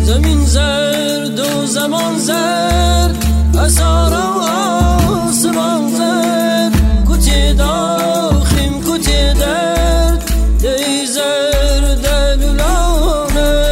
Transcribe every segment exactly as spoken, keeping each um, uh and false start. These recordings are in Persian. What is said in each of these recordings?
زمین زرد و زمان زرد اثار و آسمان زرد کتی داخیم کتی درد دی زرد لولانه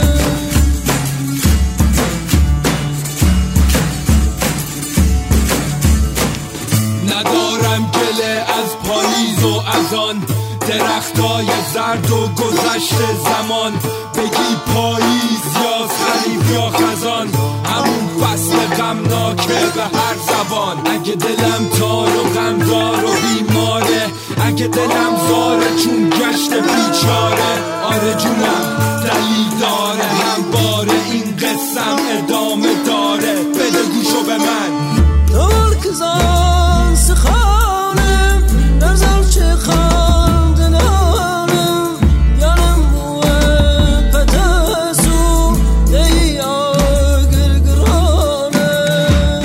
ندارم گله از پاییز و از آن درختای زرد و گذشت زمان بگی پاییز یا خریف یا خزان همون فصل غمناکه به هر زبان اگه دلم تار و غمدار و بیماره اگه دلم زاره چون گشت بیچاره آره جونم دلیل داره همواره این قصم ادامه داره بده گوشو به من دول کزان سخانم نرزال چه خاندنانم یانم بوه پتاسو دی آگر گرانم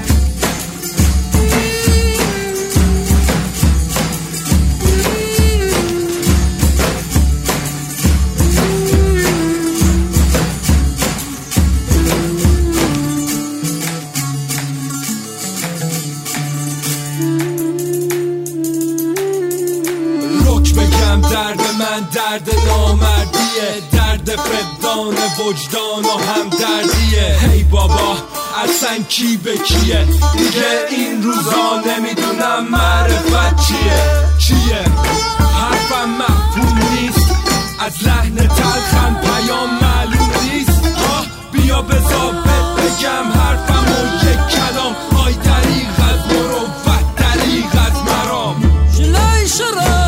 درد من درد نامردیه درد فقدان وجدان و هم دردیه هی بابا اصلا کی به کیه دیگه این روزا نمیدونم معرفت چیه چیه حرفم مفهوم نیست از لحن تلخم پیام معلوم نیست آه بیا بذار بگم حرفم و یک کلام آی دریغ از مروت دریغ از مرام جلای شرم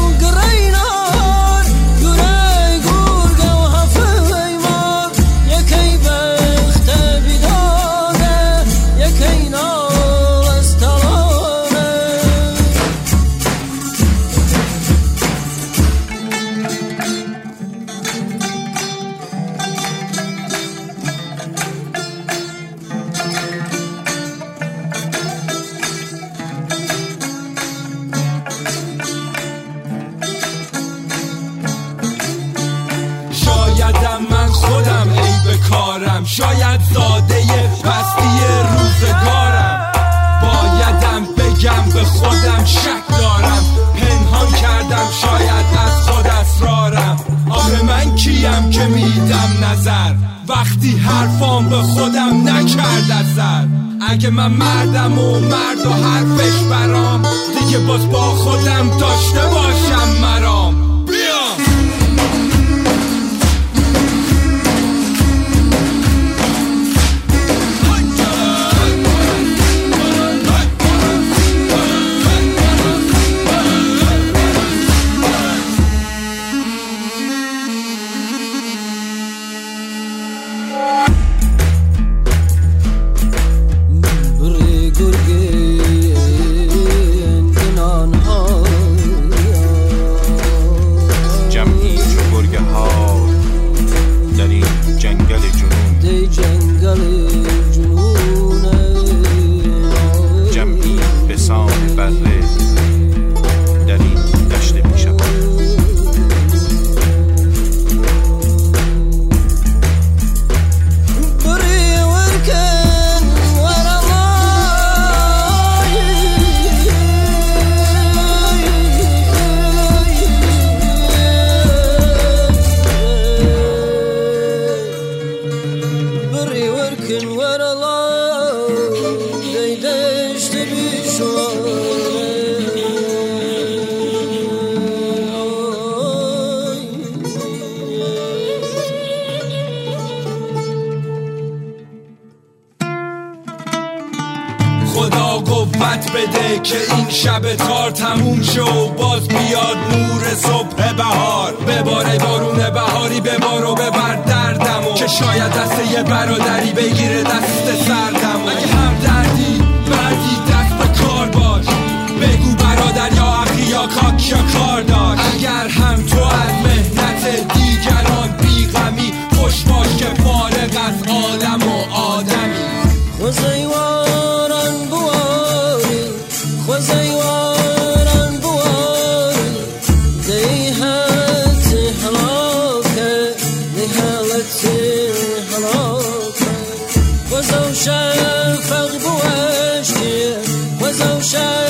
من خودم عیب کارم شاید زاده پستی روزگارم بایدم بگم به خودم شک دارم پنهان کردم شاید از خود اسرارم آخه من کیم که میدم نظر وقتی حرفام به خودم نکرد اثر اگه من مردم و مرد و حرفش برام دیگه باز با خودم داشته باشم مرام خدا قوت بده که این شب تار تموم شه و باز بیاد نور صبح بهار بباره بارون بهاری ببار و ببر دردمو که شاید دست یه برادری بگیره دست سردمو اگه هم دردی بردی دست به کار باش بگو برادر یا اخی یا کاک یا کار داشت اگر هم تو از مهنت دیگران بیغمی خوش باش که فارغ از عالم و آدمی خوزیواران بواری خوزیواران بواری دی حالت حلاکه دی حالت خلاص وزو شفق بوشتي وزو شفق